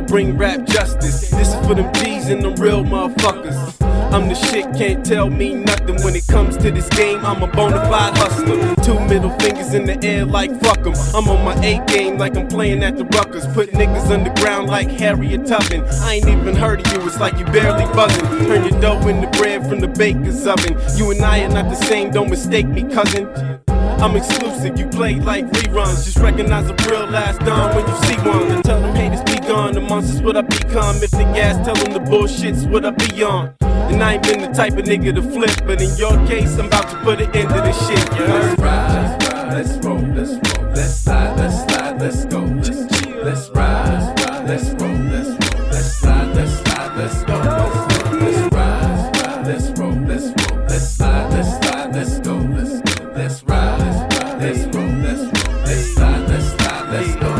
bring rap justice. This is for them G's and them real motherfuckers. I'm the shit, can't tell me nothing. When it comes to this game, I'm a bona fide hustler. 2 middle fingers in the air like fuck 'em. I'm on my A game like I'm playing at the Ruckers. Put niggas underground like Harriet Tubman. I ain't even heard of you, it's like you barely buzzing. Turn your dough into bread from the baker's oven. You and I are not the same, don't mistake me, cousin. I'm exclusive, you play like reruns. Just recognize a real last dime when you see one. And tell them haters be gone, the monsters what I become. If the gas, tell them the bullshit's what I be on. And I ain't been the type of nigga to flip, but in your case, I'm about to put an end to this shit. Let's ride, let's roll, let's roll, let's slide, let's go. Let's ride, let's roll, let's slide, let's go. Let's ride, let's roll, let's slide, let's go. Let's ride, let's roll, let's slide, let's go.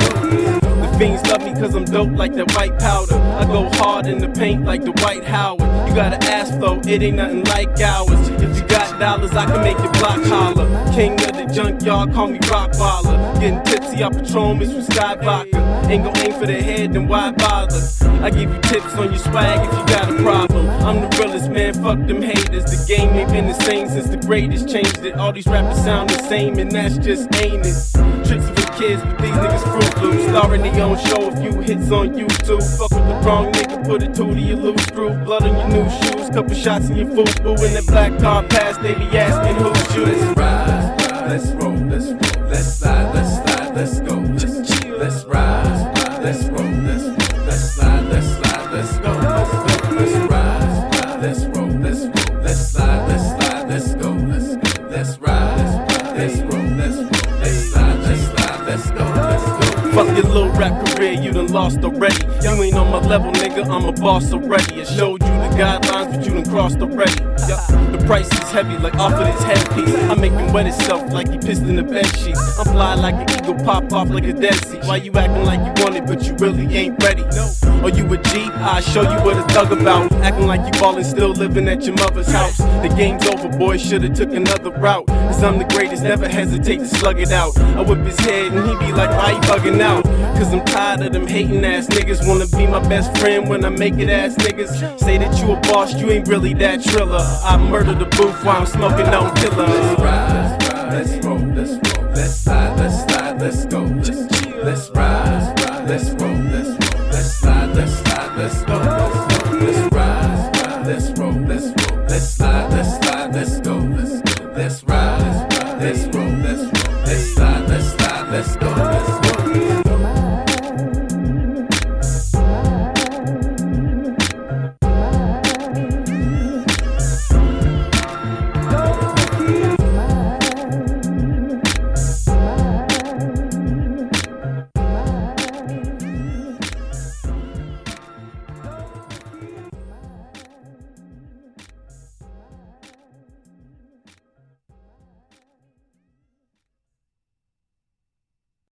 The fiends love me cause I'm dope like that white powder. I go hard in the paint like the White Howard. You gotta ask though, it ain't nothing like ours. If you got dollars, I can make your block holler. King of the junkyard, call me Rockballer. Getting tipsy off Patron mixed with Sky Vodka. Ain't gon' aim for the head, then why bother? I give you tips on your swag if you got a problem. I'm the realest man, fuck them haters. The game ain't been the same since the greatest changed it. All these rappers sound the same and that's just ain't it. Tricks for kids, but these niggas Fruit Loops. Starring their own show, a few hits on YouTube. Fuck with the wrong nigga, put it 2 to your loose screw. Blood on your new shoes, couple shots in your foo-foo. In that black car pass, they be asking who's you. Let's ride, let's roll, let's slide, let's go. Let's ride, let's roll, let's slide, let's go. Let's ride, let's roll, let's slide, let's go. Let's ride, let's roll, let's slide, let's go. Fuck your little rap career, you done lost already. You ain't on my level, nigga, I'm a boss already. I showed you the guidelines, but you done crossed already. The price is heavy, like off of this headpiece. I make him wet himself like he pissed in the bed sheets. I'm fly like an eagle, pop off like a dead sea. Why you acting like you want it, but you really ain't ready? Are you a G? I'll show you what it's thug about. Acting like you ballin', still living at your mother's house. The game's over, boy, should've took another route. Cause I'm the greatest, never hesitate to slug it out. I whip his head and he be like, why you bugging out? Cause I'm tired of them hating ass niggas. Wanna be my best friend when I make it ass niggas. Say that you a boss, you ain't really that Triller. I murder the booth while I'm smoking on killer. Let's ride, let's roll, let's slide, let's go. Let's ride, let's roll, let's slide, let's go. Let's ride.